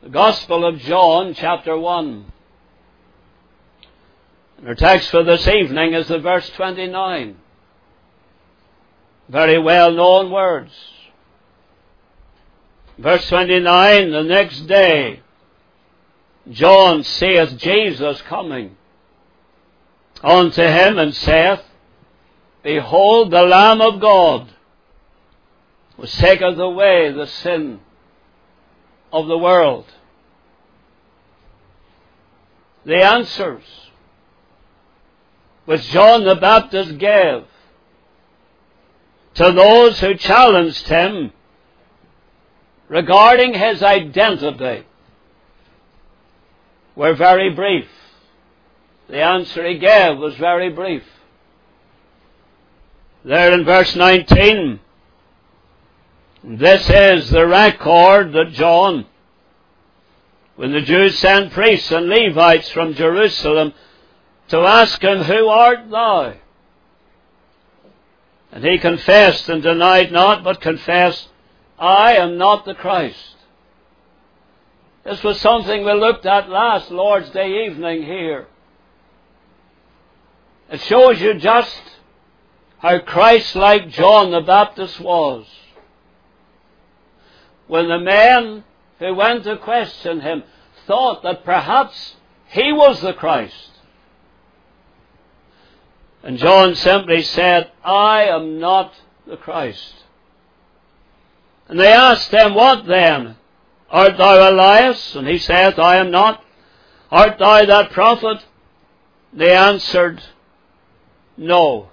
The Gospel of John, chapter 1. And our text for this evening is the verse 29. Very well-known words. Verse 29, the next day, John seeth Jesus coming unto him, and saith, Behold the Lamb of God, which taketh away the sin of the world. The answers which John the Baptist gave to those who challenged him regarding his identity were very brief. The answer he gave was very brief. There in verse 19, this is the record that John, when the Jews sent priests and Levites from Jerusalem to ask him, Who art thou? And he confessed and denied not, but confessed, I am not the Christ. This was something we looked at last Lord's Day evening here. It shows you just how Christ-like John the Baptist was. When the men who went to question him thought that perhaps he was the Christ. And John simply said, I am not the Christ. And they asked him, What then? Art thou Elias? And he saith, I am not. Art thou that prophet? They answered, No.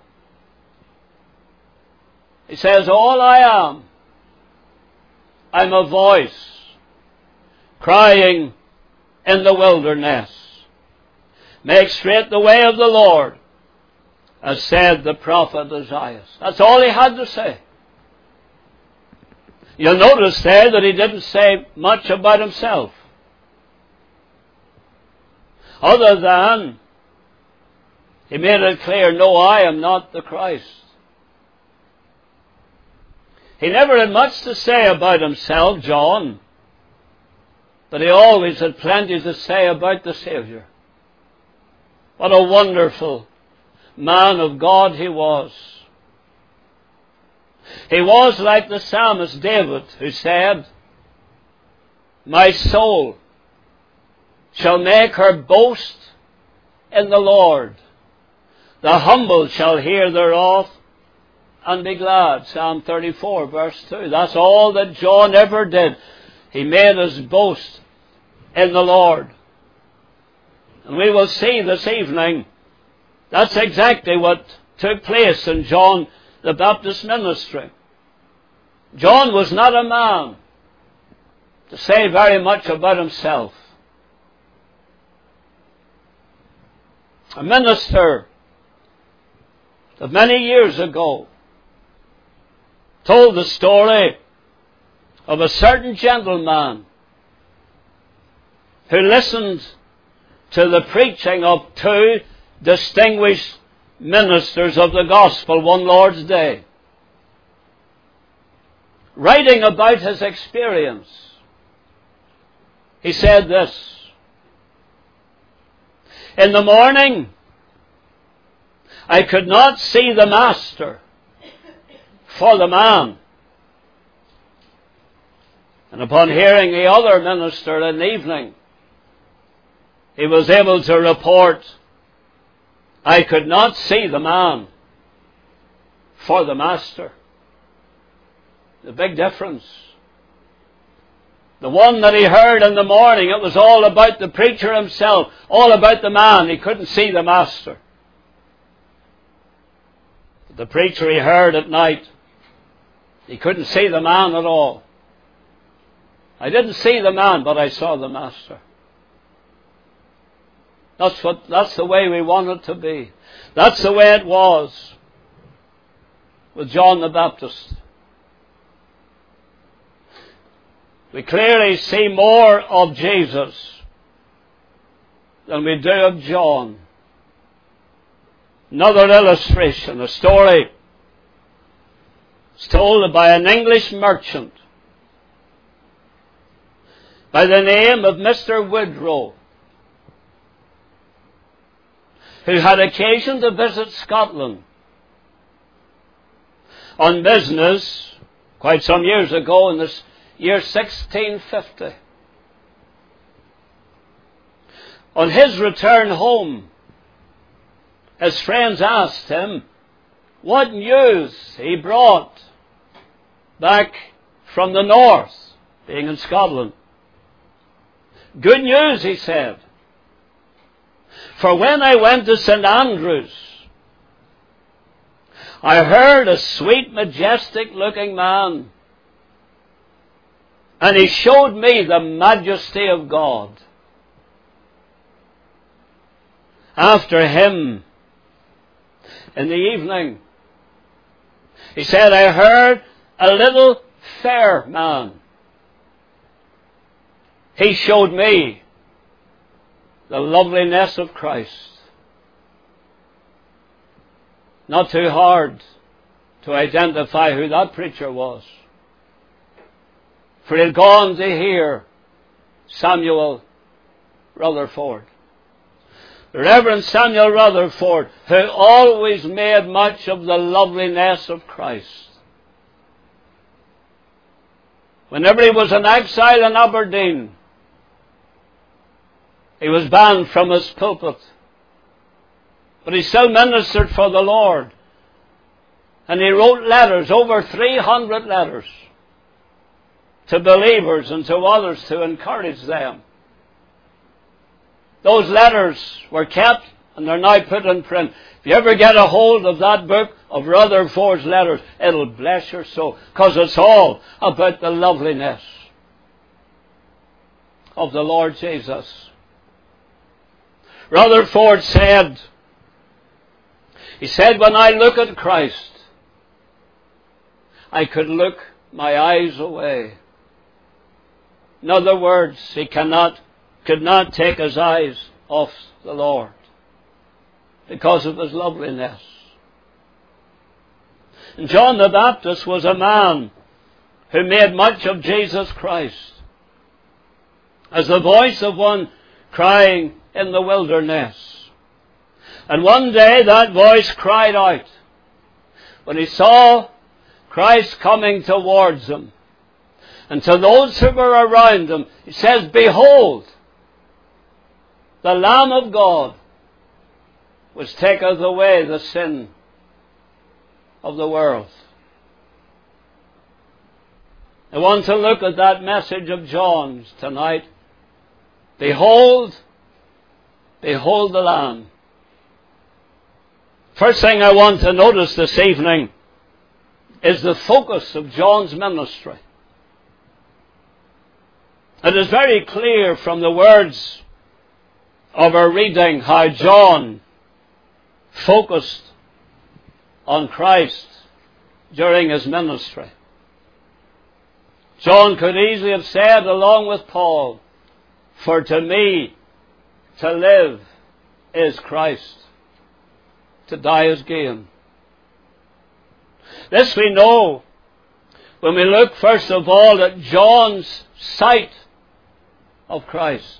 He says, All I am, I'm a voice crying in the wilderness. Make straight the way of the Lord, as said the prophet Isaiah. That's all he had to say. You'll notice there that he didn't say much about himself, other than he made it clear, No, I am not the Christ. He never had much to say about himself, John, but he always had plenty to say about the Savior. What a wonderful man of God he was. He was like the psalmist David, who said, My soul shall make her boast in the Lord. The humble shall hear thereof and be glad. Psalm 34, verse 2. That's all that John ever did. He made his boast in the Lord. And we will see this evening that's exactly what took place in John the Baptist ministry. John was not a man to say very much about himself. A minister of many years ago told the story of a certain gentleman who listened to the preaching of two distinguished ministers of the gospel one Lord's Day. Writing about his experience, he said this, In the morning, I could not see the Master for the man. And upon hearing the other minister in the evening, he was able to report, I could not see the man for the Master. The big difference. The one that he heard in the morning, it was all about the preacher himself, all about the man. He couldn't see the Master. But the preacher he heard at night, he couldn't see the man at all. I didn't see the man, but I saw the Master. That's the way we want it to be. That's the way it was with John the Baptist. We clearly see more of Jesus than we do of John. Another illustration, a story is told by an English merchant by the name of Mr. Woodrow, who had occasion to visit Scotland on business quite some years ago in the year 1650. On his return home, his friends asked him what news he brought back from the north, being in Scotland. Good news, he said. For when I went to St. Andrews, I heard a sweet, majestic-looking man, and he showed me the majesty of God. After him, in the evening, he said, I heard a little fair man. He showed me the loveliness of Christ. Not too hard to identify who that preacher was, for he had gone to hear Samuel Rutherford. The Reverend Samuel Rutherford, who always made much of the loveliness of Christ. Whenever he was in exile in Aberdeen, he was banned from his pulpit. But he still ministered for the Lord. And he wrote letters, over 300 letters, to believers and to others to encourage them. Those letters were kept and they're now put in print. If you ever get a hold of that book of Rutherford's letters, it'll bless your soul, because it's all about the loveliness of the Lord Jesus. Rutherford said, he said, when I look at Christ, I could look my eyes away. In other words, he could not take his eyes off the Lord because of his loveliness. And John the Baptist was a man who made much of Jesus Christ as the voice of one crying in the wilderness. And one day that voice cried out when he saw Christ coming towards him. And to those who were around him, he says, behold, the Lamb of God, which taketh away the sin of the world. I want to look at that message of John's tonight. Behold, behold the Lamb. First thing I want to notice this evening is the focus of John's ministry. It is very clear from the words of our reading how John focused on Christ during his ministry. John could easily have said, along with Paul, for to me to live is Christ, to die is gain. This we know when we look first of all at John's sight of Christ.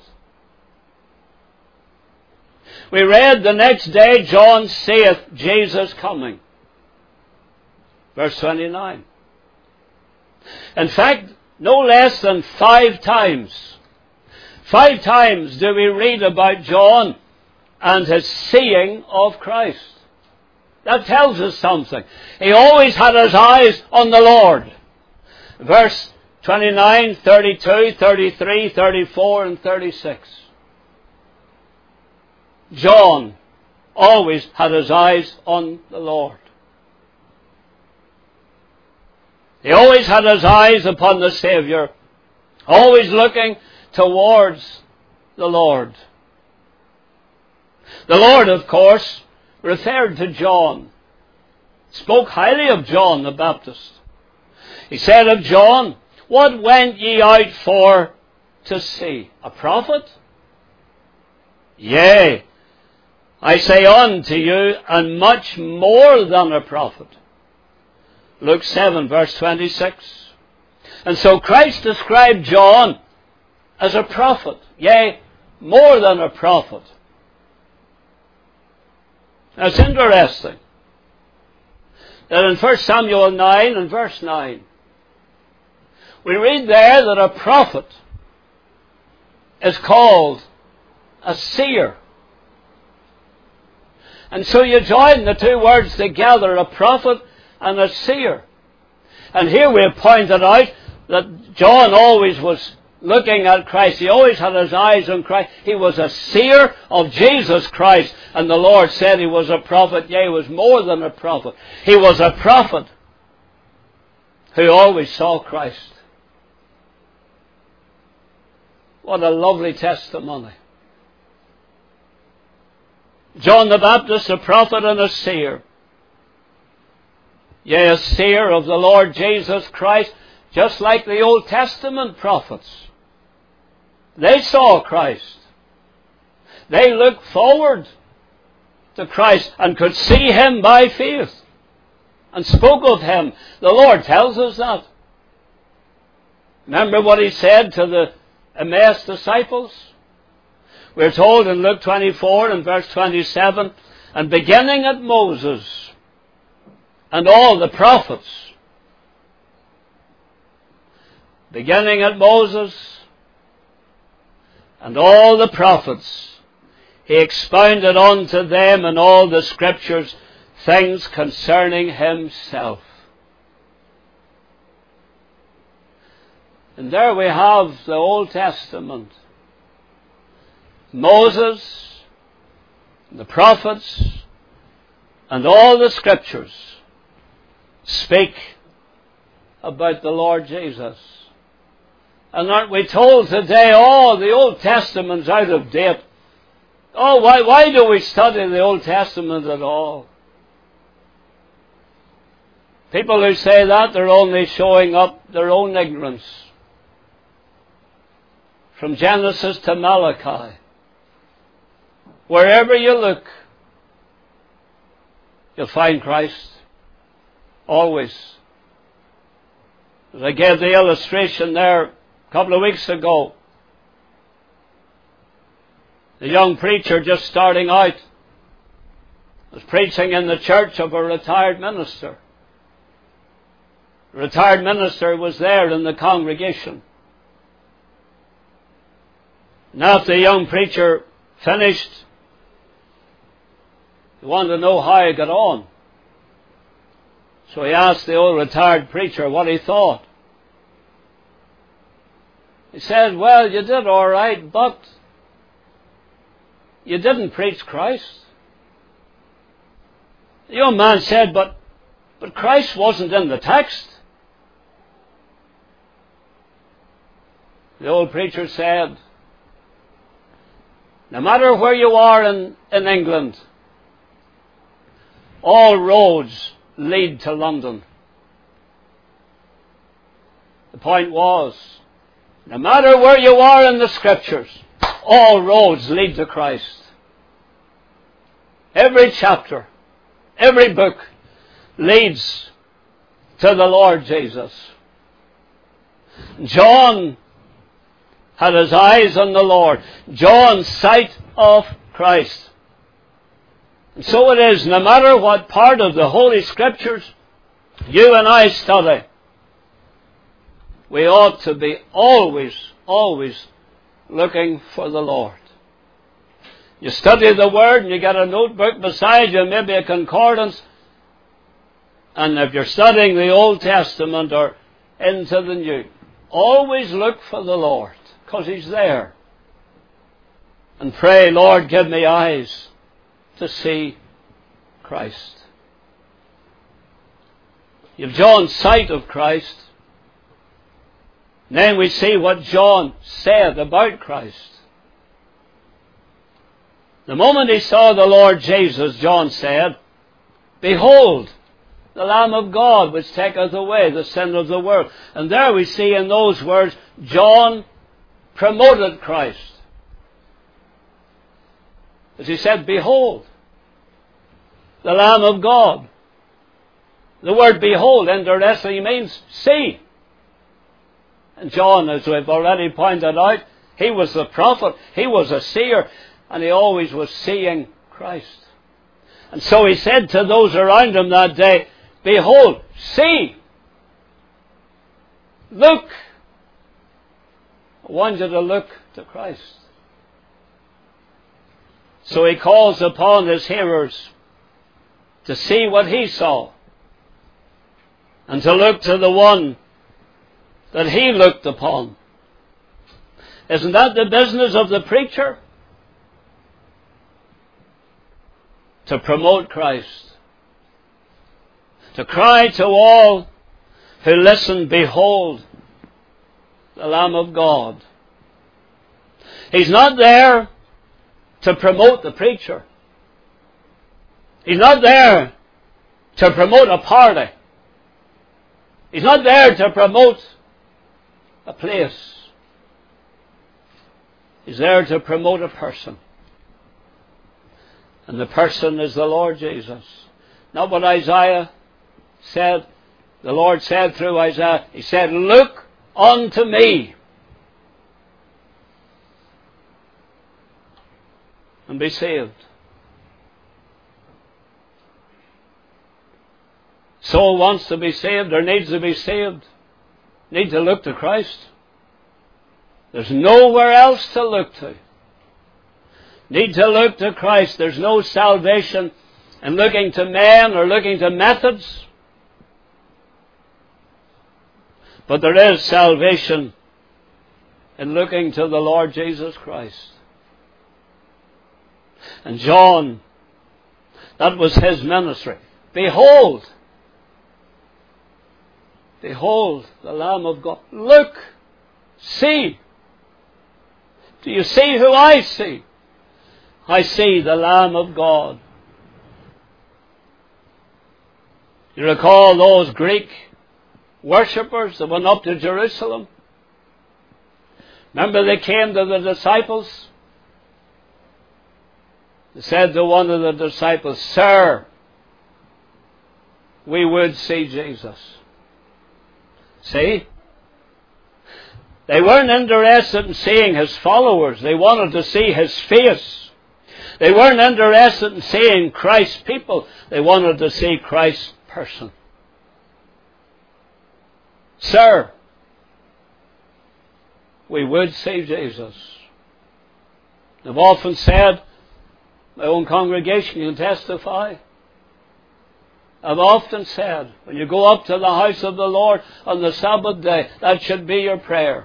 We read the next day, John saith, Jesus coming. Verse 29. In fact, no less than 5 times. 5 times do we read about John and his seeing of Christ. That tells us something. He always had his eyes on the Lord. Verse 29, 32, 33, 34, and 36. John always had his eyes on the Lord. He always had his eyes upon the Savior, always looking towards the Lord. The Lord, of course, referred to John, spoke highly of John the Baptist. He said of John, what went ye out for to see? A prophet? Yea, I say unto you, and much more than a prophet. Luke 7, verse 26. And so Christ described John as a prophet, yea, more than a prophet. Now it's interesting that in 1 Samuel 9 and verse 9, we read there that a prophet is called a seer. And so you join the two words together, a prophet and a seer. And here we have pointed out that John always was looking at Christ. He always had his eyes on Christ. He was a seer of Jesus Christ. And the Lord said he was a prophet. Yea, he was more than a prophet. He was a prophet who always saw Christ. What a lovely testimony. John the Baptist, a prophet and a seer. Yea, a seer of the Lord Jesus Christ, just like the Old Testament prophets. They saw Christ. They looked forward to Christ and could see Him by faith and spoke of Him. The Lord tells us that. Remember what He said to the Emmaus disciples? We're told in Luke 24 and verse 27, and beginning at Moses and all the prophets, beginning at Moses and all the prophets, He expounded unto them in all the Scriptures things concerning Himself. And there we have the Old Testament. Moses, the prophets, and all the Scriptures speak about the Lord Jesus. And aren't we told today, oh, the Old Testament's out of date. Oh, why do we study the Old Testament at all? People who say that, they're only showing up their own ignorance. From Genesis to Malachi, wherever you look, you'll find Christ. Always. As I gave the illustration there a couple of weeks ago, the young preacher just starting out was preaching in the church of a retired minister. The retired minister was there in the congregation. And after the young preacher finished, he wanted to know how he got on. So he asked the old retired preacher what he thought. He said, well, you did all right, but you didn't preach Christ. The young man said, but Christ wasn't in the text. The old preacher said, no matter where you are in England, all roads lead to London. The point was, no matter where you are in the Scriptures, all roads lead to Christ. Every chapter, every book leads to the Lord Jesus. John had his eyes on the Lord. John's sight of Christ. And so it is, no matter what part of the Holy Scriptures you and I study, we ought to be always looking for the Lord. You study the Word and you get a notebook beside you, maybe a concordance, and if you're studying the Old Testament or into the New, always look for the Lord, because He's there. And pray, Lord, give me eyes to see Christ. You've John's sight of Christ. And then we see what John said about Christ. The moment he saw the Lord Jesus, John said, behold, the Lamb of God which taketh away the sin of the world. And there we see in those words, John promoted Christ. As he said, behold, the Lamb of God. The word behold, interestingly, means see. And John, as we've already pointed out, He was the prophet. He was a seer. And he always was seeing Christ. And so he said to those around him that day, behold, see, look. I want you to look to Christ. So he calls upon his hearers to see what he saw and to look to the one that he looked upon. Isn't that the business of the preacher? To promote Christ. To cry to all who listen, behold, the Lamb of God. He's not there to promote the preacher. He's not there to promote a party. He's not there to promote a place. He's there to promote a person. And the person is the Lord Jesus. Not what Isaiah said. The Lord said through Isaiah, He said, look unto me and be saved. Soul wants to be saved or needs to be saved. Need to look to Christ. There's nowhere else to look to. Need to look to Christ. There's no salvation in looking to men or looking to methods. But there is salvation in looking to the Lord Jesus Christ. And John, that was his ministry. Behold, behold the Lamb of God. Look, see. Do you see who I see? I see the Lamb of God. You recall those Greek worshippers that went up to Jerusalem? Remember they came to the disciples? They said to one of the disciples, Sir, we would see Jesus. See? They weren't interested in seeing His followers. They wanted to see His face. They weren't interested in seeing Christ's people. They wanted to see Christ's person. Sir, we would see Jesus. I've often said, my own congregation can testify, I've often said, when you go up to the house of the Lord on the Sabbath day, that should be your prayer.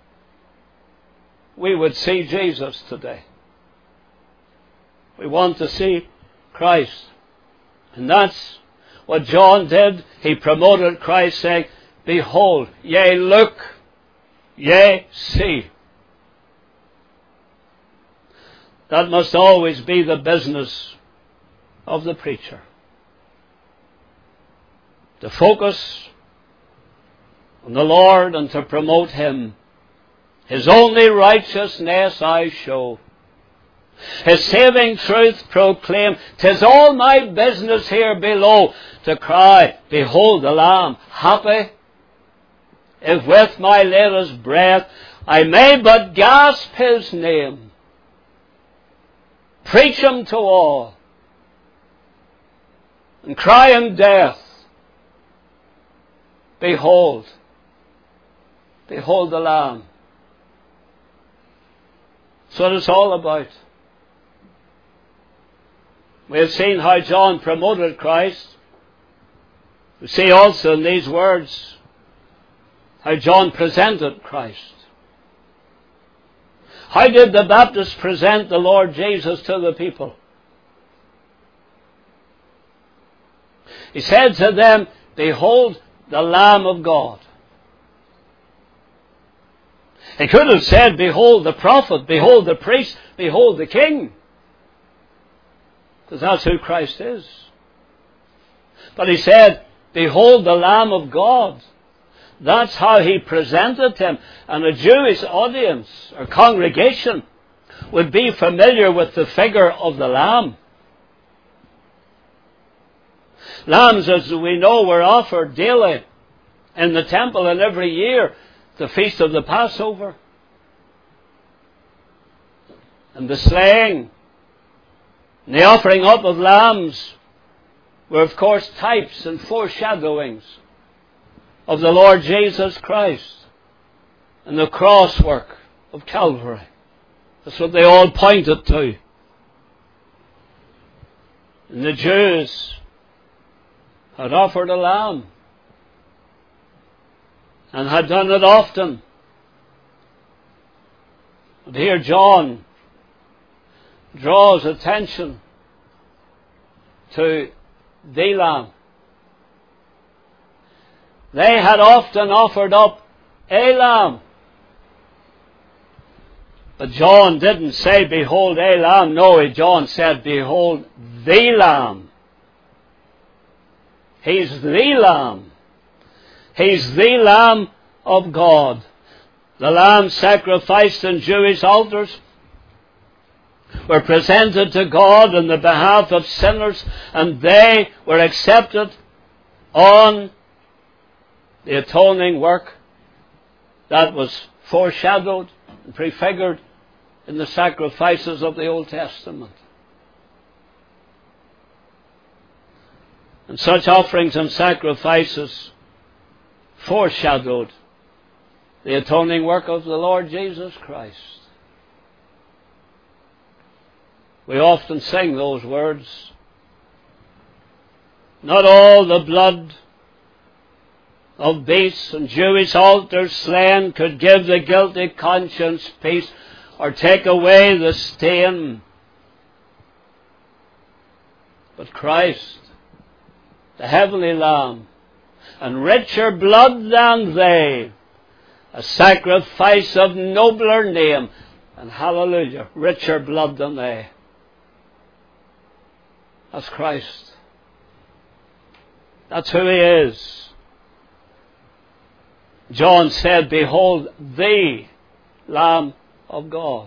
We would see Jesus today. We want to see Christ. And that's what John did. He promoted Christ, saying, behold, yea, look, yea, see. That must always be the business of the preacher. To focus on the Lord and to promote Him. His only righteousness I show. His saving truth proclaim. 'Tis all my business here below to cry, behold the Lamb. Happy if with my latest breath I may but gasp His name. Preach Him to all. And cry Him death. Behold. Behold the Lamb. That's what it's all about. We have seen how John promoted Christ. We see also in these words how John presented Christ. How did the Baptist present the Lord Jesus to the people? He said to them, behold the Lamb of God. He could have said, behold the prophet, behold the priest, behold the king. Because that's who Christ is. But he said, behold the Lamb of God. That's how he presented Him. And a Jewish audience or congregation would be familiar with the figure of the Lamb. Lambs, as we know, were offered daily in the temple, and every year the feast of the Passover. And the slaying and the offering up of lambs were, of course, types and foreshadowings of the Lord Jesus Christ and the cross work of Calvary. That's what they all pointed to. And the Jews had offered a lamb and had done it often. But here John draws attention to the lamb. They had often offered up a lamb. But John didn't say, behold a lamb. No, John said, behold the lamb. He's the lamb. He's the Lamb of God. The lamb sacrificed in Jewish altars were presented to God on the behalf of sinners, and they were accepted on the atoning work that was foreshadowed and prefigured in the sacrifices of the Old Testament. And such offerings and sacrifices foreshadowed the atoning work of the Lord Jesus Christ. We often sing those words. Not all the blood of beasts and Jewish altars slain could give the guilty conscience peace or take away the stain. But Christ, the heavenly Lamb, and richer blood than they, a sacrifice of nobler name, and hallelujah, richer blood than they. That's Christ. That's who He is. John said, behold the Lamb of God,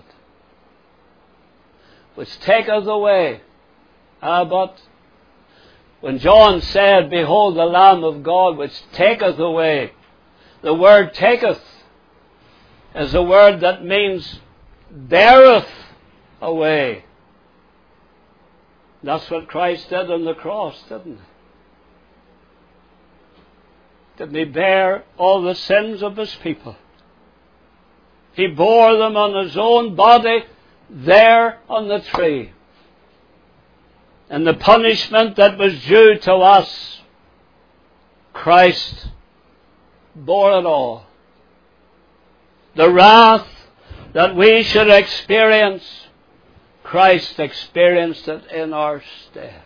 which taketh away. But when John said, behold the Lamb of God, which taketh away, the word taketh is a word that means beareth away. That's what Christ did on the cross, didn't He? Didn't He bear all the sins of His people? He bore them on His own body there on the tree. And the punishment that was due to us, Christ bore it all. The wrath that we should experience, Christ experienced it in our stead.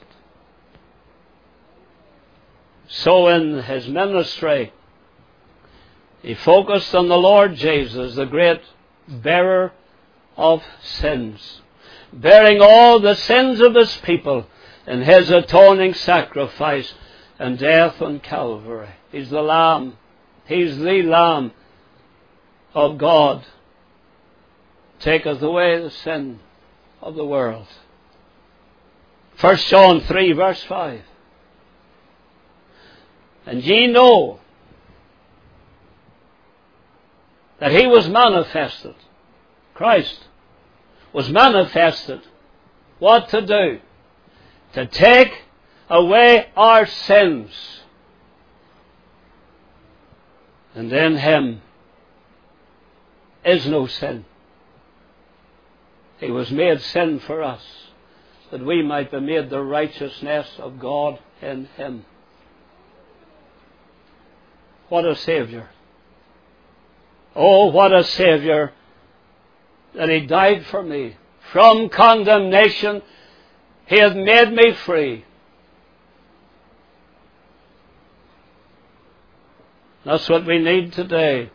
So in His ministry, He focused on the Lord Jesus, the great bearer of sins, bearing all the sins of His people in His atoning sacrifice and death on Calvary. He's the Lamb. He's the Lamb of God. Taketh away the sin of the world. 1 John 3 verse 5. And ye know that He was manifested. Christ was manifested. What to do? To take away our sins. And in Him is no sin. He was made sin for us, that we might be made the righteousness of God in Him. What a Saviour. Oh, what a Saviour, that He died for me. From condemnation, He hath made me free. That's what we need today.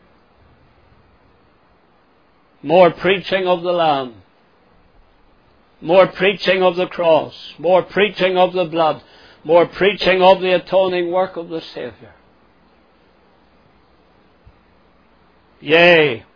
More preaching of the Lamb. More preaching of the cross. More preaching of the blood. More preaching of the atoning work of the Saviour. Yea,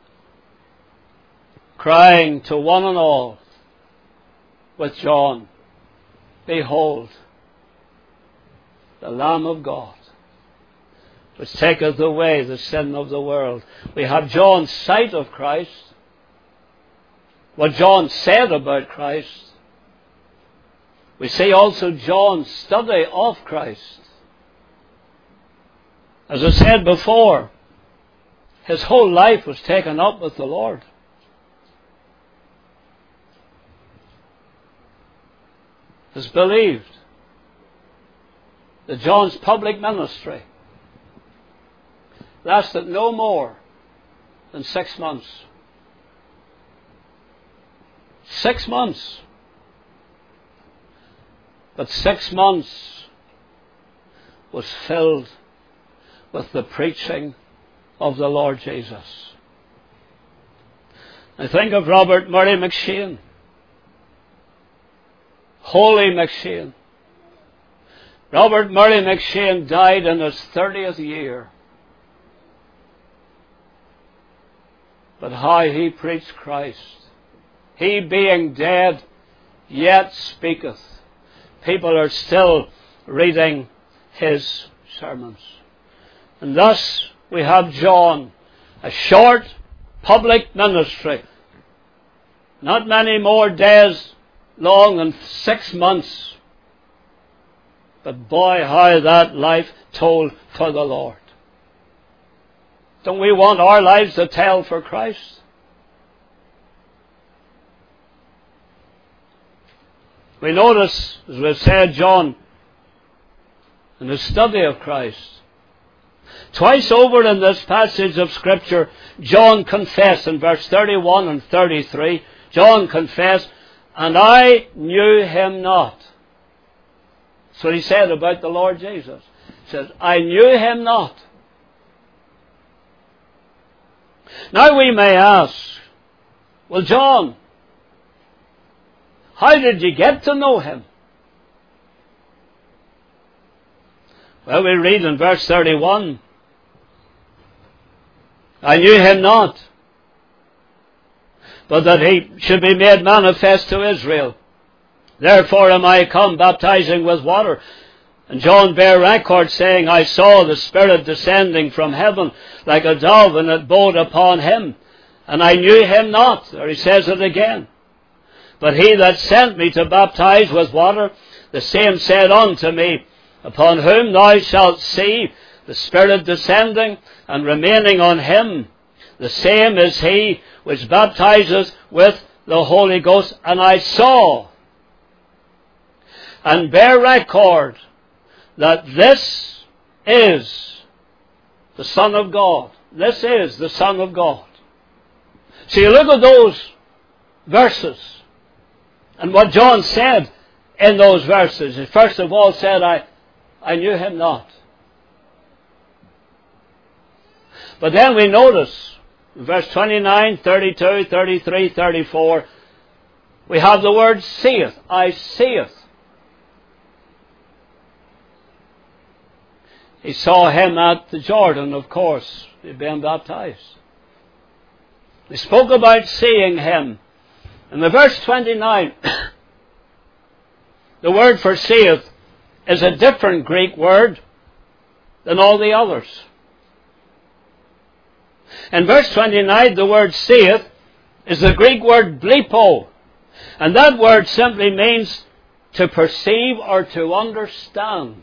crying to one and all with John, behold, the Lamb of God, which taketh away the sin of the world. We have John's sight of Christ. what John said about Christ, we see also John's study of Christ. As I said before, his whole life was taken up with the Lord. It's believed that John's public ministry lasted no more than 6 months. 6 months. But 6 months was filled with the preaching of the Lord Jesus. I think of Robert Murray McCheyne. Holy McCheyne. Robert Murray McCheyne died in his 30th year. But how he preached Christ. He being dead, yet speaketh. People are still reading his sermons. And thus we have John, a short public ministry, not many more days long than 6 months. But boy, how that life told for the Lord. Don't we want our lives to tell for Christ? We notice, as we've said, John, in his study of Christ, twice over in this passage of Scripture, John confessed in verse 31 and 33, John confessed, and I knew him not. That's what he said about the Lord Jesus. He says, I knew him not. Now we may ask, well, John, how did you get to know him? Well, we read in verse 31, I knew him not, but that he should be made manifest to Israel. Therefore am I come baptizing with water. And John bare record, saying, I saw the Spirit descending from heaven like a dove, and it abode upon him. And I knew him not. There he says it again. But he that sent me to baptize with water, the same said unto me, upon whom thou shalt see the Spirit descending and remaining on him, the same is he which baptizes with the Holy Ghost. And I saw and bear record that this is the Son of God. This is the Son of God. So you look at those verses and what John said in those verses. He first of all said, I knew him not. But then we notice in verse 29, 32, 33, 34, we have the word seeth. I seeth. He saw him at the Jordan, of course, being baptized. He spoke about seeing him. In the verse 29, the word for seeth is a different Greek word than all the others. In verse 29, the word seeth is the Greek word blepo. And that word simply means to perceive or to understand.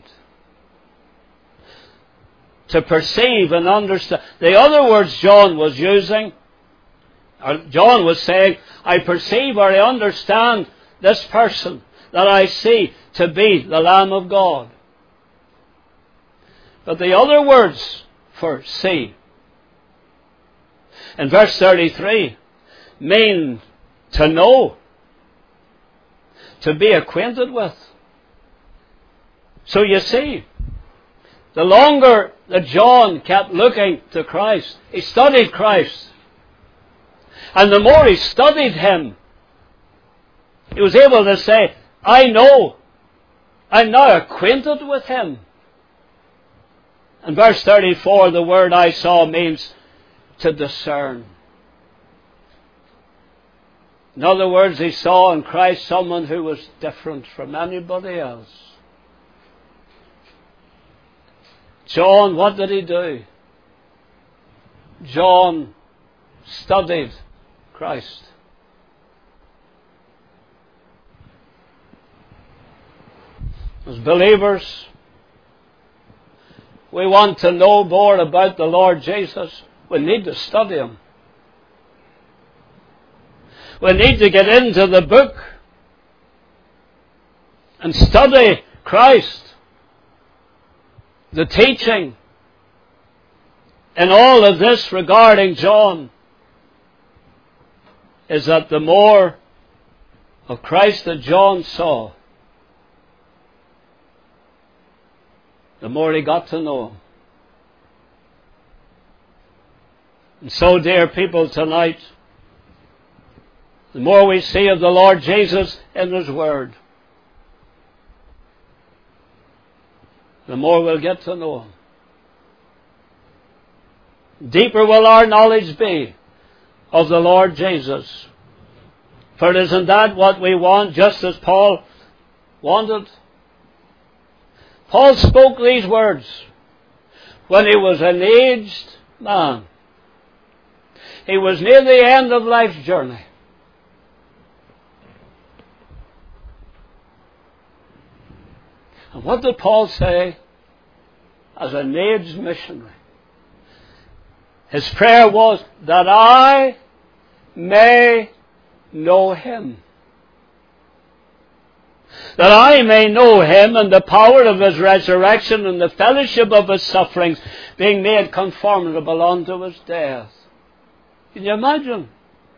To perceive and understand. The other words John was using, or John was saying, I perceive or I understand this person that I see to be the Lamb of God. But the other words for see, in verse 33, mean to know, to be acquainted with. So you see, the longer that John kept looking to Christ, he studied Christ. And the more he studied him, he was able to say, I know, I'm now acquainted with him. And verse 34, the word I saw means to discern. In other words, he saw in Christ someone who was different from anybody else. John, what did he do? John studied Christ. As believers, we want to know more about the Lord Jesus. We need to study Him. We need to get into the book and study Christ. The teaching in all of this regarding John is that the more of Christ that John saw, the more he got to know Him. And so, dear people, tonight, the more we see of the Lord Jesus in His Word, the more we'll get to know Him. Deeper will our knowledge be of the Lord Jesus. For isn't that what we want, just as Paul wanted? Paul spoke these words when he was an aged man. He was near the end of life's journey. And what did Paul say as an aged missionary? His prayer was that I may know Him. That I may know Him and the power of His resurrection and the fellowship of His sufferings, being made conformable unto His death. Can you imagine?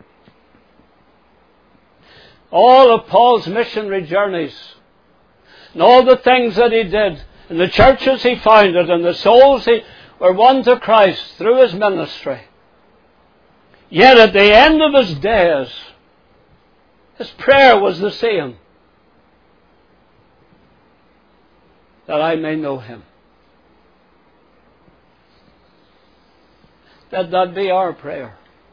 All of Paul's missionary journeys and all the things that he did and the churches he founded and the souls he were won to Christ through his ministry. Yet at the end of his days, his prayer was the same. That I may know Him. Let that be our prayer.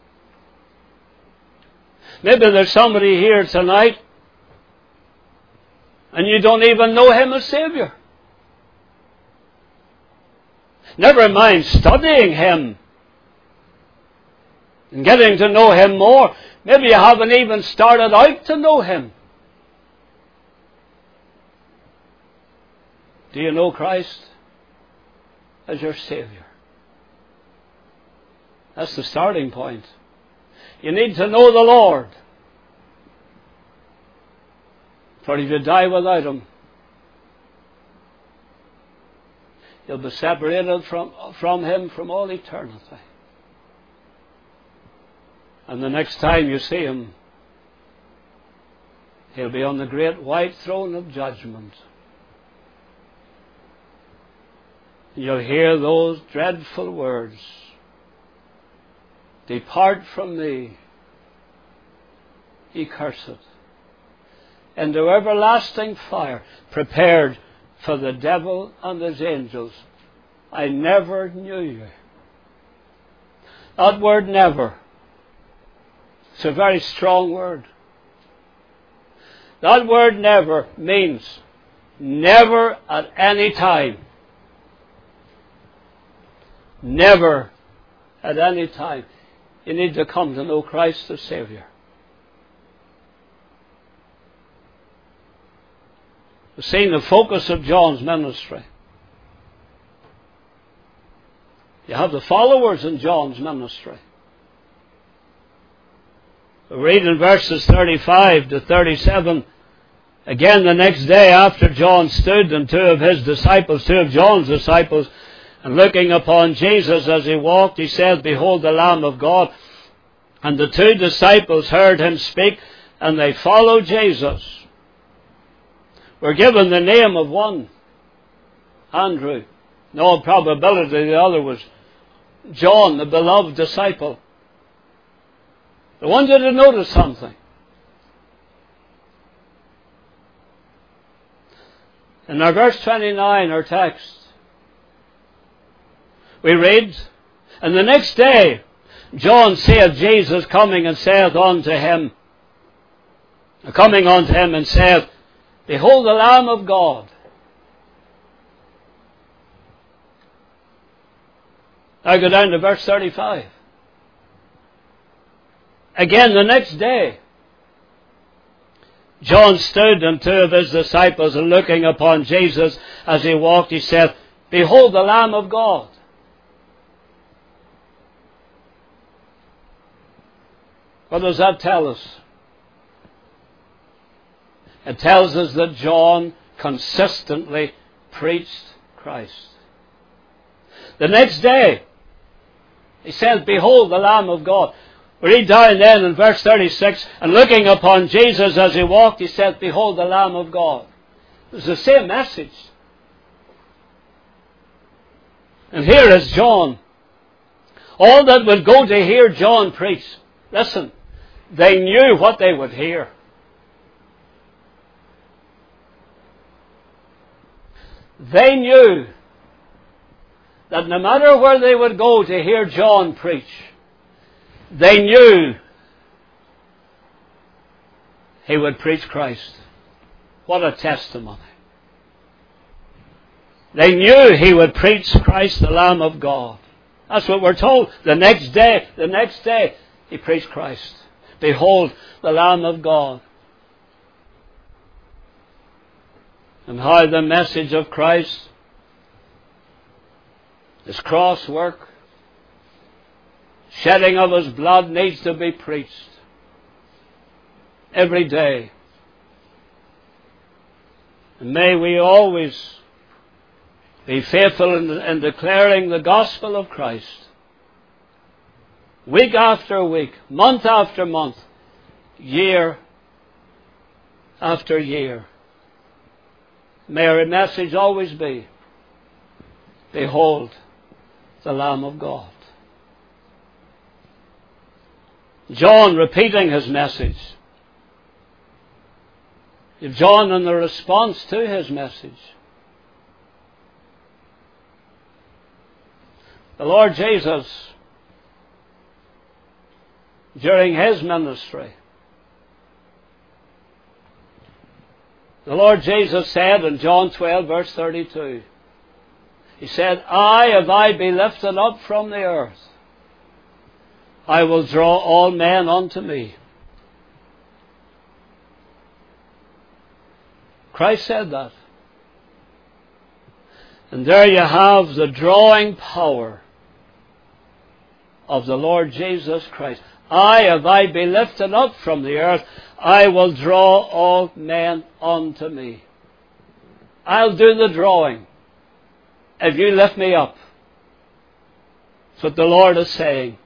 Maybe there's somebody here tonight and you don't even know Him as Savior. Never mind studying Him and getting to know Him more. Maybe you haven't even started out to know Him. Do you know Christ as your Savior? That's the starting point. You need to know the Lord. For if you die without Him, you'll be separated from Him from all eternity. And the next time you see Him, He'll be on the great white throne of judgment. You'll hear those dreadful words, "Depart from me, ye cursed, into everlasting fire, prepared for the devil and his angels. I never knew you." That word "never," it's a very strong word. That word "never" means never at any time. Never at any time. You need to come to know Christ as Savior. We've seen the focus of John's ministry. You have the followers in John's ministry. We read in verses 35 to 37, "Again the next day after John stood, and two of John's disciples, and looking upon Jesus as he walked, he said, Behold the Lamb of God. And the two disciples heard him speak, and they followed Jesus." We're given the name of one, Andrew. In all probability the other was John, the beloved disciple. I want you to notice something. In our verse 29, our text, we read, "And the next day John saith Jesus coming unto him and saith, Behold the Lamb of God." Now go down to verse 35. "Again the next day John stood and two of his disciples, and looking upon Jesus as he walked, he said, "Behold the Lamb of God." What does that tell us? It tells us that John consistently preached Christ. The next day, he said, "Behold the Lamb of God." We read down then in verse 36, and looking upon Jesus as he walked, he said, "Behold the Lamb of God." It was the same message. And here is John. All that would go to hear John preach, listen, they knew what they would hear. They knew that no matter where they would go to hear John preach, they knew he would preach Christ. What a testimony. They knew he would preach Christ, the Lamb of God. That's what we're told. The next day, he preached Christ. Behold the Lamb of God. And how the message of Christ, His cross work, shedding of His blood needs to be preached every day. And may we always be faithful in declaring the gospel of Christ. Week after week, month after month, year after year. May our message always be, "Behold the Lamb of God." John repeating his message. John in the response to his message. The Lord Jesus, during his ministry, the Lord Jesus said in John 12, verse 32, He said, if I be lifted up from the earth, I will draw all men unto me. Christ said that. And there you have the drawing power of the Lord Jesus Christ. If I be lifted up from the earth, I will draw all men unto me. I'll do the drawing if you lift me up. That's what the Lord is saying.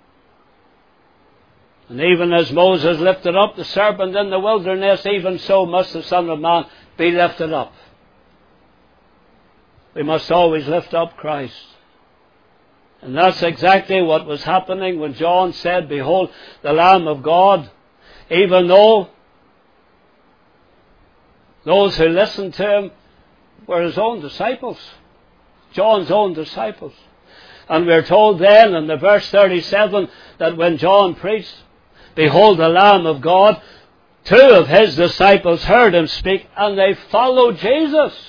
And even as Moses lifted up the serpent in the wilderness, even so must the Son of Man be lifted up. We must always lift up Christ. And that's exactly what was happening when John said, "Behold the Lamb of God." Even though those who listened to him were his own disciples, John's own disciples. And we're told then in the verse 37 that when John preached, "Behold the Lamb of God," two of his disciples heard him speak and they followed Jesus.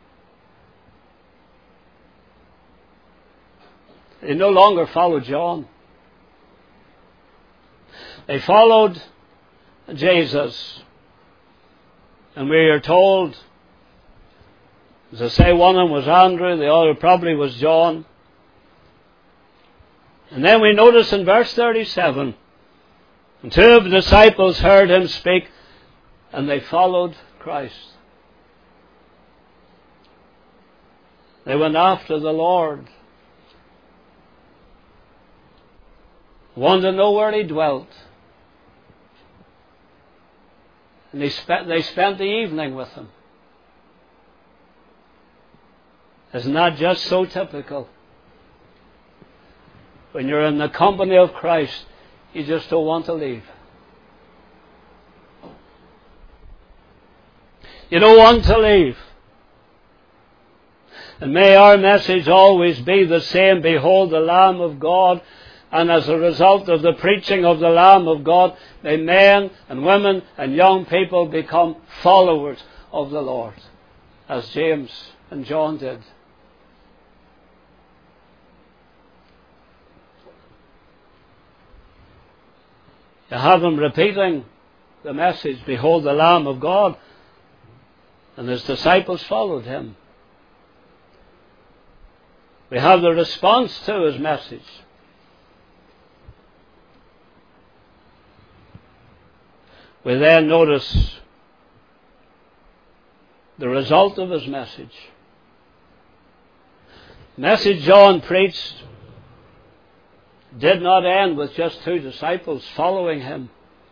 They no longer followed John. They followed Jesus. And we are told, as I say, one of them was Andrew, the other probably was John. And then we notice in verse 37, and two of the disciples heard him speak, and they followed Christ. They went after the Lord. Wanted to know where he dwelt. And they spent the evening with him. Isn't that just so typical? When you're in the company of Christ, you just don't want to leave. You don't want to leave. And may our message always be the same: "Behold the Lamb of God." And as a result of the preaching of the Lamb of God, may men and women and young people become followers of the Lord, as James and John did. You have them repeating the message, "Behold the Lamb of God," and his disciples followed him. We have the response to his message. We then notice the result of his message. The message John preached did not end with just 2 disciples following him.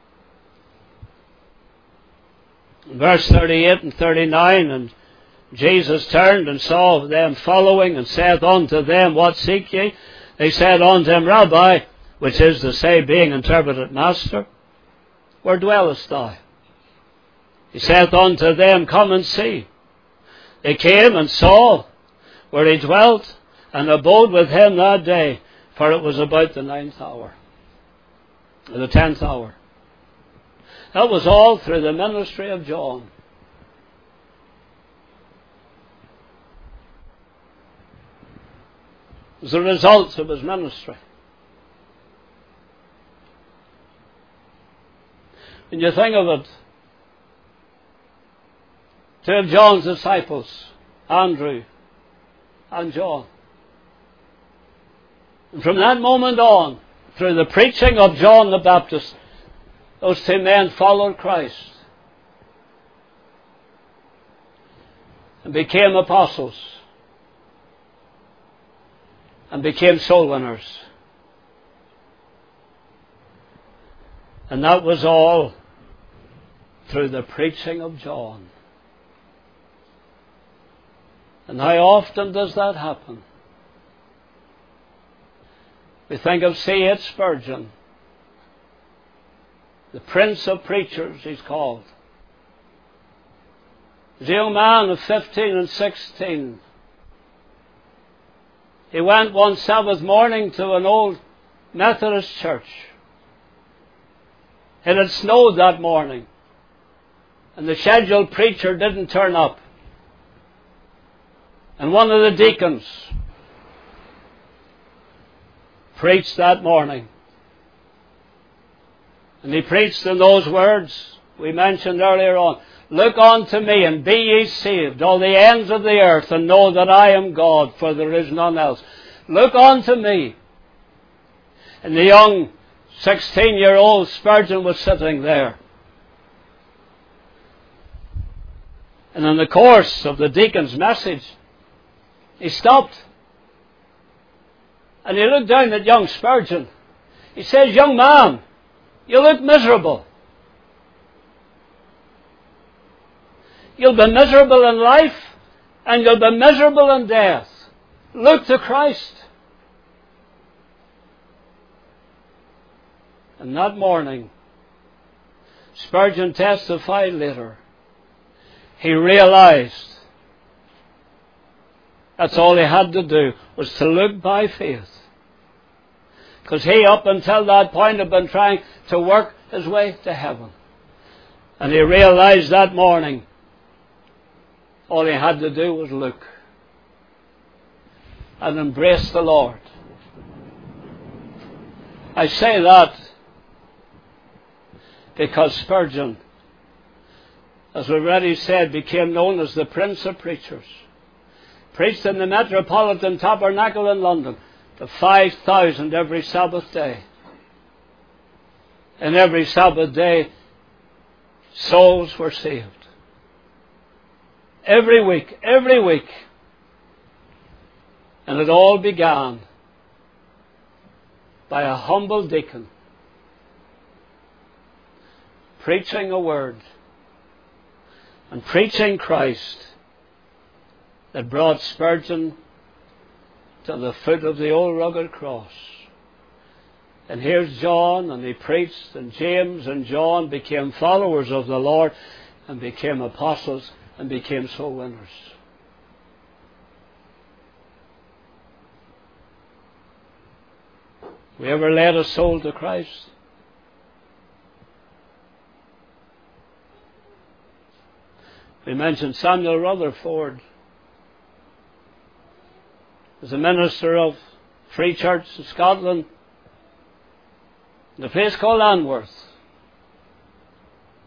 In verse 38 and 39, "And Jesus turned and saw them following, and saith unto them, What seek ye? They said unto him, Rabbi," which is to say, being interpreted, "Master, where dwellest thou?" He saith unto them, Come and see. They came and saw where he dwelt, and abode with him that day, for it was about the 9th hour, or the 10th hour. That was all through the ministry of John. It was the result of his ministry. When you think of it, 2 of John's disciples, Andrew and John. And from that moment on, through the preaching of John the Baptist, those 2 men followed Christ and became apostles and became soul winners. And that was all through the preaching of John. And how often does that happen? We think of C.H. Spurgeon, the Prince of Preachers, he's called. As a young man of 15 and 16, he went one Sabbath morning to an old Methodist church. It had snowed that morning, and the scheduled preacher didn't turn up. And one of the deacons preached that morning. And he preached in those words we mentioned earlier on. "Look unto me, and be ye saved, all the ends of the earth, and know that I am God, for there is none else." Look unto me. And the young 16-year-old Spurgeon was sitting there. And in the course of the deacon's message, he stopped. And he looked down at young Spurgeon. He says, "Young man, you look miserable. You'll be miserable in life, and you'll be miserable in death. Look to Christ." And that morning, Spurgeon testified later, he realized that's all he had to do, was to look by faith. Because he, up until that point, had been trying to work his way to heaven. And he realized that morning, all he had to do was look and embrace the Lord. I say that because Spurgeon, as we already said, became known as the Prince of Preachers. Preached in the Metropolitan Tabernacle in London to 5,000 every Sabbath day. And every Sabbath day, souls were saved. Every week. And it all began by a humble deacon preaching a word and preaching Christ that brought Spurgeon to the foot of the old rugged cross. And here's John, and he preached, and James and John became followers of the Lord and became apostles and became soul winners. We ever led a soul to Christ? We mentioned Samuel Rutherford as a minister of Free Church in Scotland, in a place called Anworth.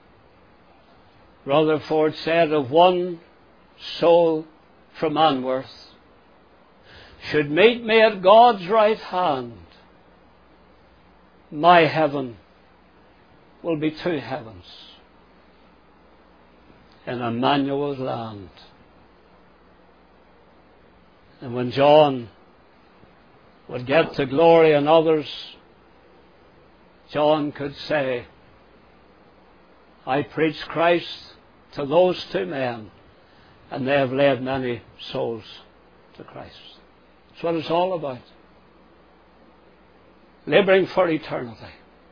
Rutherford said, if one soul from Anworth should meet me at God's right hand, my heaven will be two heavens in Emmanuel's land. And when John would get to glory and others, John could say, I preached Christ to those two men, and they have led many souls to Christ. That's what it's all about. Laboring for eternity.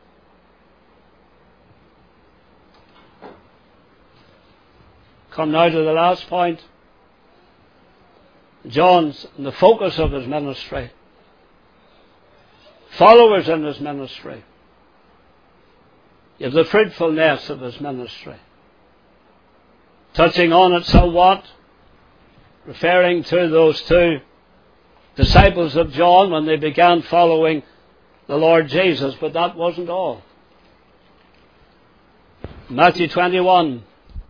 Come now to the last point. John's the focus of his ministry. Followers in his ministry. You have the fruitfulness of his ministry. Touching on it somewhat, referring to those two disciples of John when they began following the Lord Jesus, but that wasn't all. Matthew 21.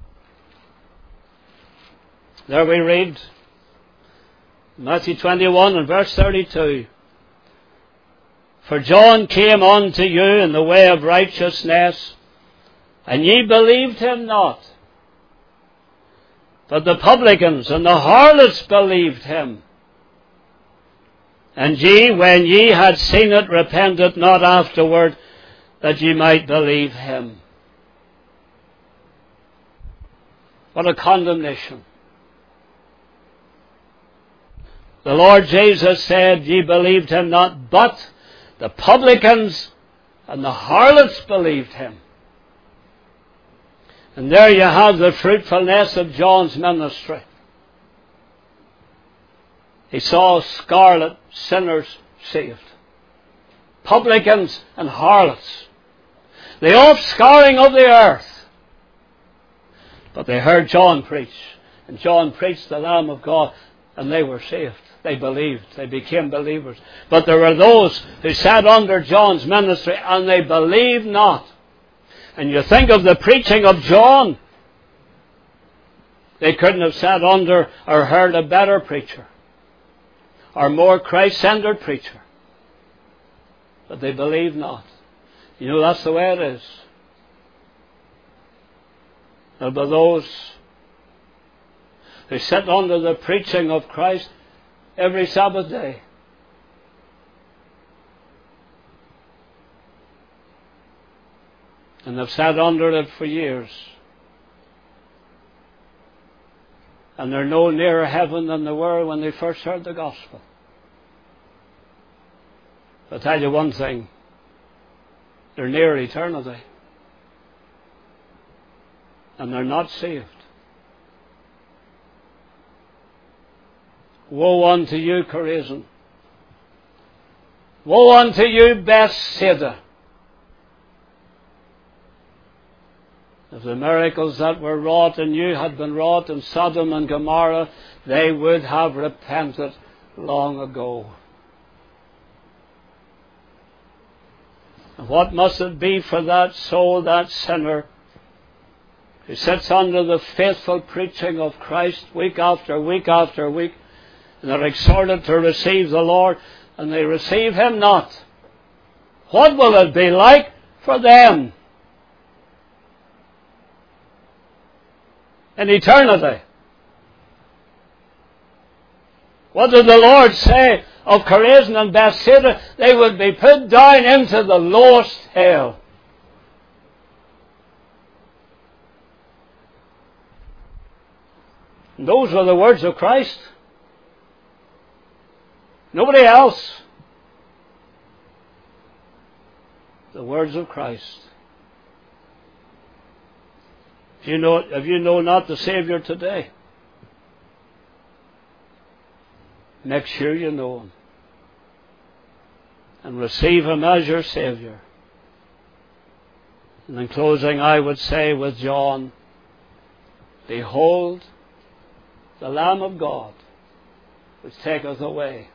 There we read, Matthew 21 and verse 32. For John came unto you in the way of righteousness, and ye believed him not. But the publicans and the harlots believed him. And ye, when ye had seen it, repented not afterward, that ye might believe him. What a condemnation. The Lord Jesus said, ye believed him not, but the publicans and the harlots believed him. And there you have the fruitfulness of John's ministry. He saw scarlet sinners saved. Publicans and harlots. The offscouring of the earth. But they heard John preach. And John preached the Lamb of God. And they were saved. They believed. They became believers. But there were those who sat under John's ministry and they believed not. And you think of the preaching of John. They couldn't have sat under or heard a better preacher. Or more Christ-centered preacher. But they believed not. You know, that's the way it is. There were those who sit under the preaching of Christ every Sabbath day. And they've sat under it for years. And they're no nearer heaven than they were when they first heard the gospel. I'll tell you one thing. They're near eternity. And they're not saved. Woe unto you, Chorazin. Woe unto you, Bethsaida. If the miracles that were wrought in you had been wrought in Sodom and Gomorrah, they would have repented long ago. And what must it be for that soul, that sinner, who sits under the faithful preaching of Christ week after week after week, and they're exhorted to receive the Lord, and they receive him not? What will it be like for them in eternity? What did the Lord say of Chorazin and Bethsaida? They would be put down into the lowest hell. And those were the words of Christ. Nobody else. The words of Christ. If you know not the Savior today, make sure you know him. And receive him as your Savior. And in closing, I would say with John, behold, the Lamb of God, which taketh away,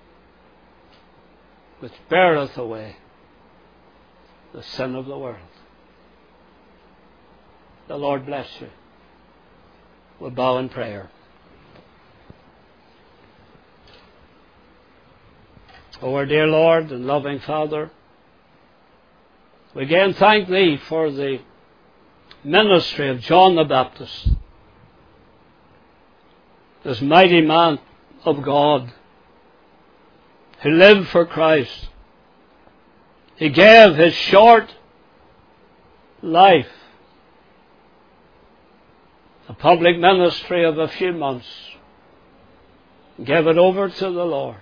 which beareth away the sin of the world. The Lord bless you. We'll bow in prayer. O our dear Lord and loving Father, we again thank Thee for the ministry of John the Baptist, this mighty man of God who lived for Christ. He gave his short life, a public ministry of a few months, gave it over to the Lord.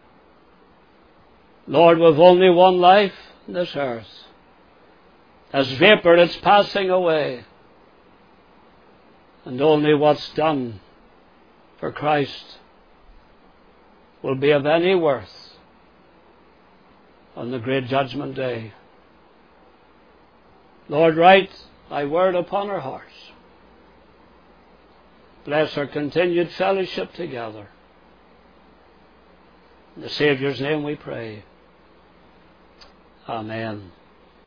Lord, we've only one life on this earth. As vapor, it's passing away. And only what's done for Christ will be of any worth on the great judgment day. Lord, write Thy word upon our hearts. Bless our continued fellowship together. In the Saviour's name we pray. Amen.